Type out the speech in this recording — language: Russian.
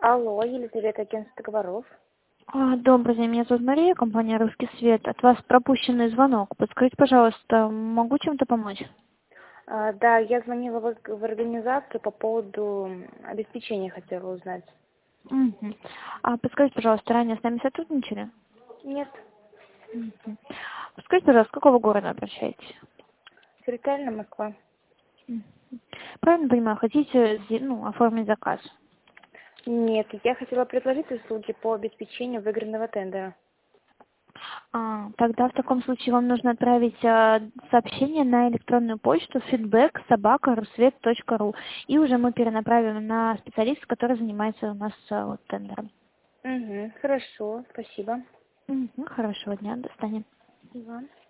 Алло, Елизавета, агентство договоров. Добрый день, меня зовут Мария, компания «Русский свет». От вас пропущенный звонок. Подскажите, пожалуйста, могу чем-то помочь? Да, я звонила в организацию по поводу обеспечения, хотела узнать. Мгм. Подскажите, пожалуйста, ранее с нами сотрудничали? Нет, Мгм. Подскажите, пожалуйста, с какого города обращаетесь? территориальная Москва. Мгм. Правильно понимаю, хотите оформить заказ? Нет, я хотела предложить услуги по обеспечению выигранного тендера. Тогда в таком случае вам нужно отправить сообщение на электронную почту feedback@rusvet.ru, и уже мы перенаправим на специалиста, который занимается у нас тендером. Угу, хорошо, спасибо. Хорошего дня, до свидания. Иван.